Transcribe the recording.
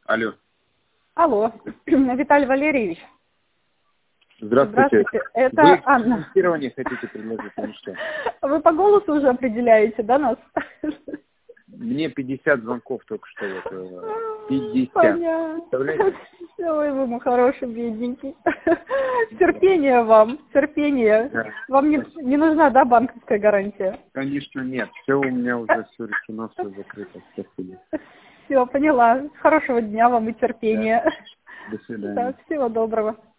Алло. Алло, Виталий Валерьевич. Здравствуйте. Это Вы Анна. финансирование хотите предложить или что? Вы по голосу уже определяете, да, нас? Мне 50 звонков только что. Вот, 50. Понятно. Представляете? Ой, вы мой хороший, бедненький. Терпение вам, терпение. Да. Вам не нужна, да, банковская гарантия? Конечно, нет. Все у меня уже все решено, все закрыто. Спасибо. Все, поняла. Хорошего дня вам и терпения. Да. До свидания. Да, всего доброго.